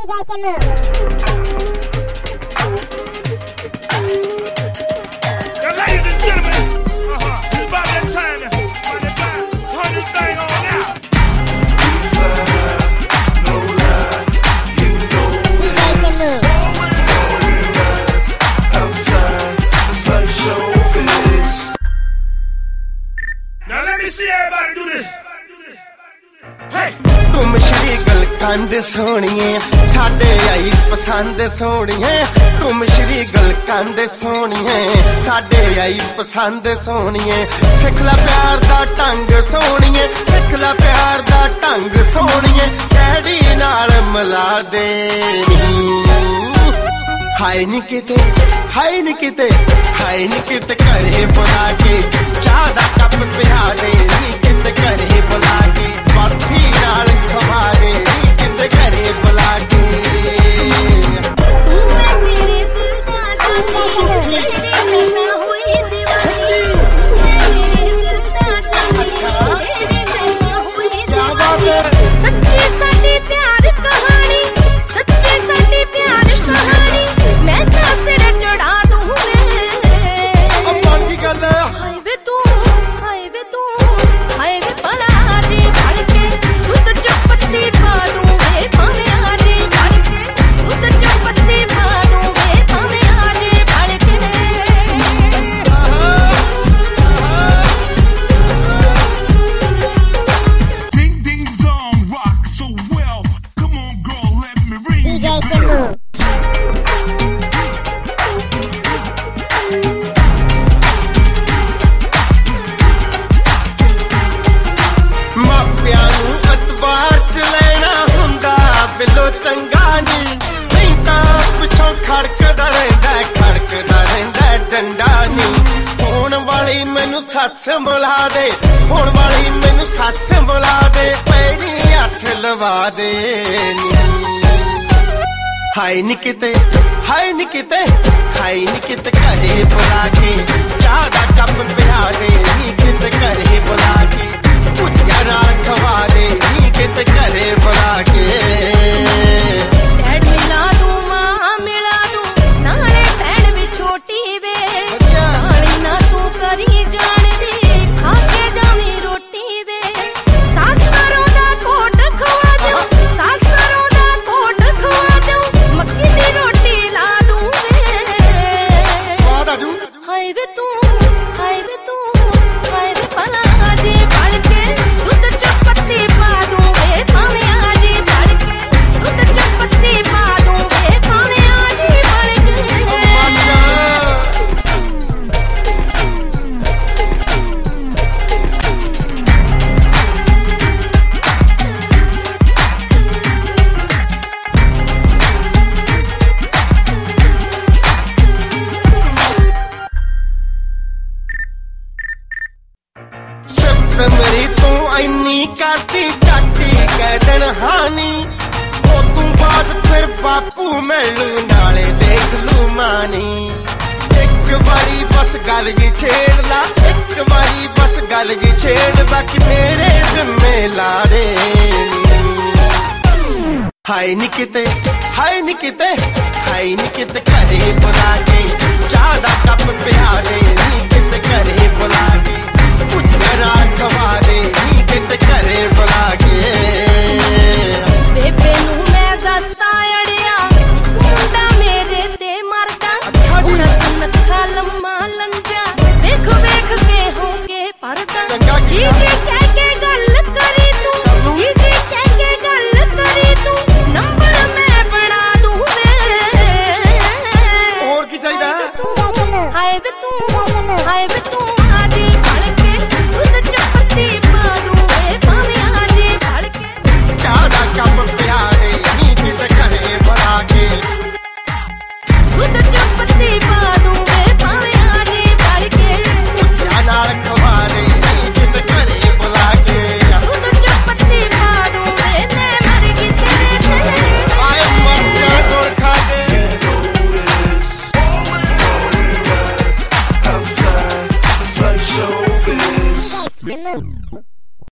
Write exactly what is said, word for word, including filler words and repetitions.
सोनिए साडे आई पसंद सोनिए तुम श्री गलकंद सोनिए साडे आई पसंद सोनिए सिखला प्यार दा ढंग सोनिए सिखला प्यार दा ढंग सोनिए डैडी नाल मिला दे हाय नी किते हाय नी किते हाय नी किते घरे बुला के चाह दा कप पिया दे नी किते घरे बुला के बाथी नाल खवा दे घरे बुला के तू है मेरे दिल का जानी मैं हुई दीवानी तू है मेरे दिल का जानी मैं हुई दीवानी सच्ची साडी प्यार कहानी सच्ची साडी प्यार कहानी मैं तो सिर चढ़ा दूं मैं अब की गल हाय वे तू हाय वे तू हाय वे बड़ा जी फड़ के तू तो चुपती पा दूं सस बुला दे हुण वाली मैनू सस बुला दे पैरी हथ लवा दे हाय नी किते हाय नी किते हाय नी किते घरे बुला के चाह दा कप पिया दे नी किते घरे बुला के भुजिया नाल खवा दे नी किते घरे बुला के डैड मिला दूं मां मिला दूं नाले भैन भी छोटी वे नाली ना तू करी जा हाय नी किते हाय नी किते हाय नी किते घरे बुला के चाह दा कप पिया दे नी किते घरे बुला के भुजिया नाल खवा दे नी किते घरे बुला के